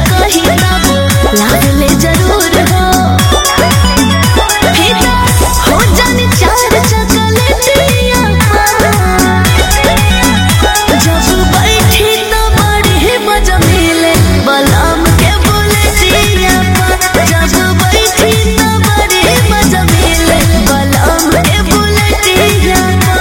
कही तब लागले जरूर हो फिदा हो जाने चार चकलेटिया जब बैठी तो बड़ी मजा मिले बलम के बुलेटिया जब बैठी तो बड़ी मजा मिले बलम के बुलेटिया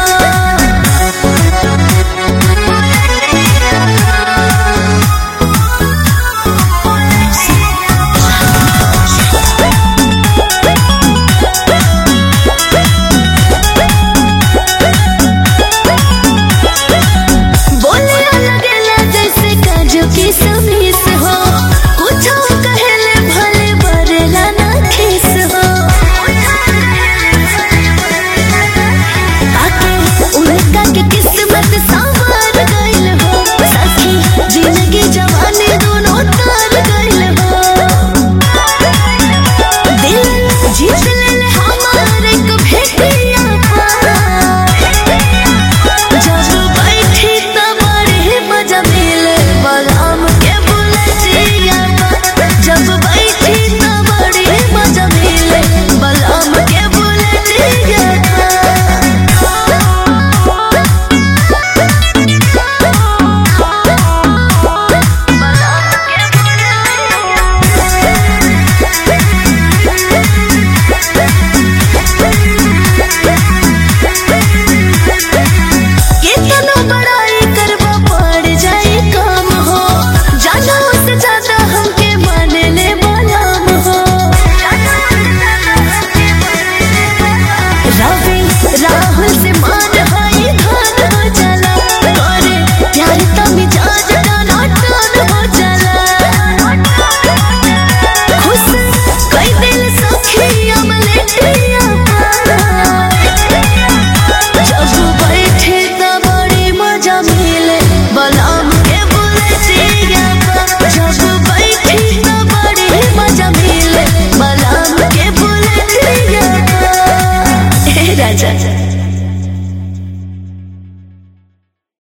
राहुल से मान हाई धान हो चला करे प्यार तमी जाज गाना टान हो चला खुश कई दिल सखी अमलेटिया जब बैठे तो बड़ी मजा मिले बलम के बुलेटिया जब बैठी तो बड़ी मजा मिले बलम के बुलेटिया राजा